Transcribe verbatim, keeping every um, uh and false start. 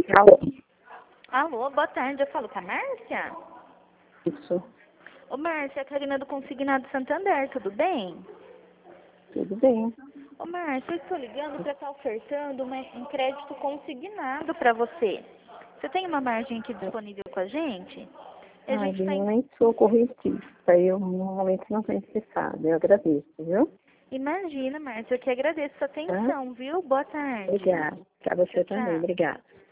Alô? Alô, boa tarde. Eu falo com a Márcia? Isso, Ô, Márcia, é a Karina do Consignado Santander, tudo bem? tudo bem. Ô, Márcia, eu estou ligando para estar ofertando uma- um crédito consignado para você. Você tem uma margem aqui disponível com a gente? E a Ai, gente eu tá em... nem sou correntista, eu no momento não estou interessada. Eu agradeço, viu? Imagina, Márcia, eu que agradeço a sua Tá? atenção, viu? Boa tarde. Obrigada. Para você Tchau, também, tchau. obrigada.